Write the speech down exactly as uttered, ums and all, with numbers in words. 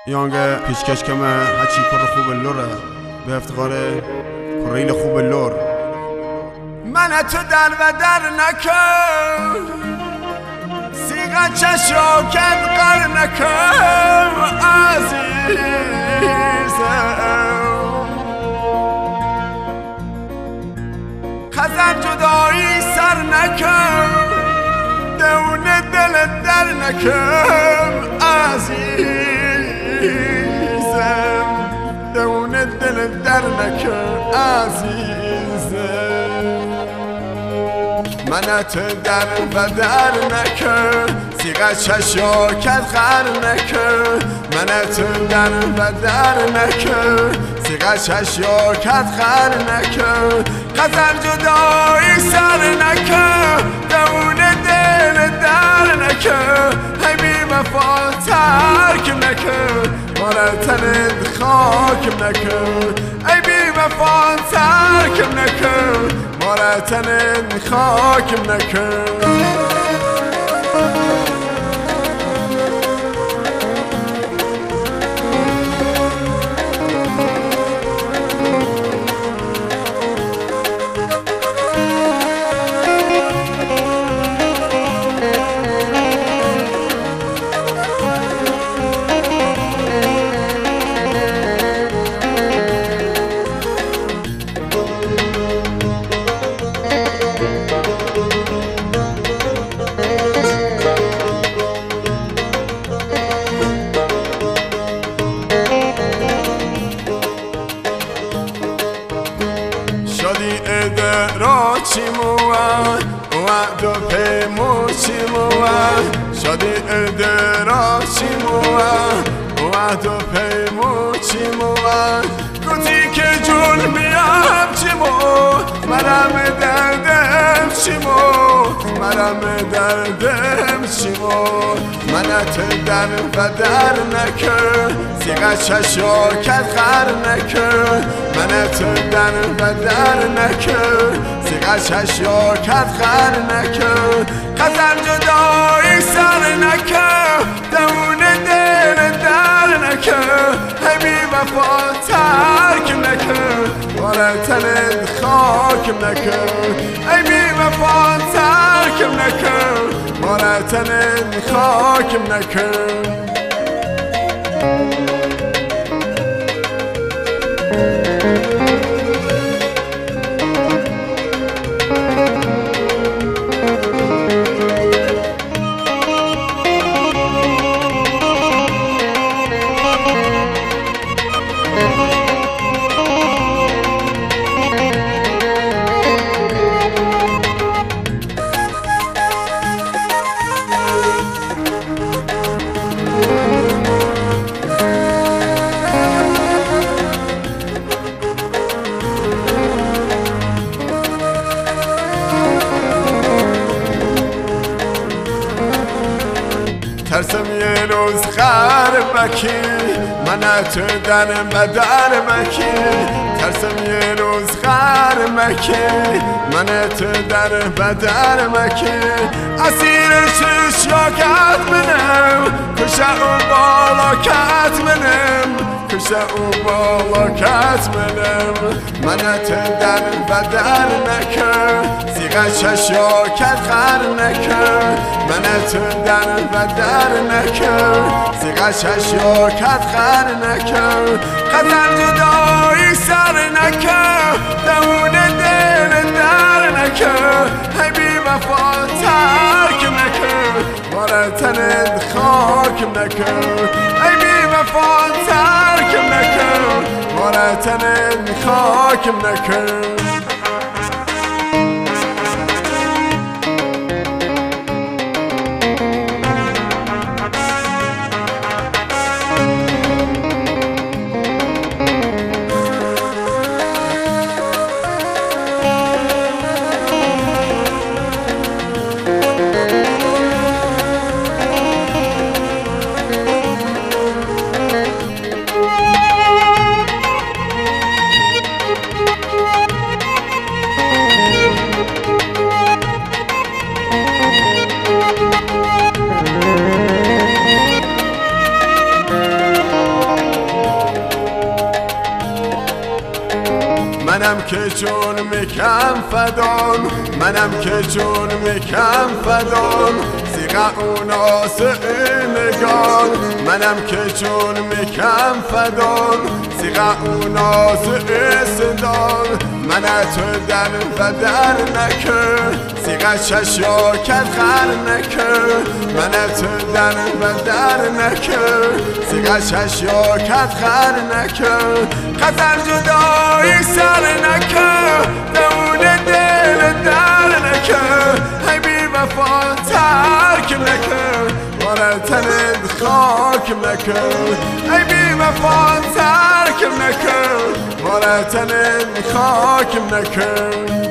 یانگه پیشکش کمه هچی کر خوب لوره به افتقار کریل خوب لور من تو در و در نکن سیغا چشاکت قر نکن عزیزم خزم جدایی سر نکن دون دل در نکن عزیزم دون دل در نکن عزیزم منت در و در نکن سیغا چشاکت خر نکن منت در و در نکن سیغا چشاکت خر نکن قدر جدایی سر نکن دون دل در نکن هی بی وفا ترک نکن مارا تنت خاک نکن ای بی وفا ترک نکن مارا تنت خاک نکن شادی ادرا چی موان و دو پیمو چی موان شادی ادرا چی موان و دو پیمو چی موان گوتی که جون بیام چی مو مرم دردم چی مو مرم دردم چی مو منت در و در نکن سیغا چشاکت خر نکن منت در و در نکن سیغا چشاکت خر نکن قدر جدایی سر نکن دون دل در نکن هی بی وفا ترک نکن مارا تنت خاک نکن ای بی وفا ترک نکن مارا تنت خاک نکن ترسم یه روز خر بکی منت در بدر مکی ترسم یه روز خر مکی منت در بدر مکی اسیر ششاکت منم کشه او بالاکت منم کشه او بالاکت منم منت در بدر نکن سیغا چشاکت خر نکن منت در بدر نکن سیغا چشاکت خر نکن قدر جدایی سر نکن دون دل در نکن هی بی وفا ترک نکن مارا تنت خاک نکن ای بی وفا ترک نکن مارا تنت خاک نکن که جون میکم فدان منم که جون میکم فدان سیغا اوناس نگان منم که جون میکم فدان سیغا اوناس سدان من تو در و در نکر سیغا چشیا کت خر نکر من تو در و در نکر سیغا چشیا کت خر نکر قدر جدایی سر نکر دون دل در نکر ای بی وفا ترک نکر مارا تنت خاک نکر ای بی وفا ترک نکر مارا تنت خاک نکر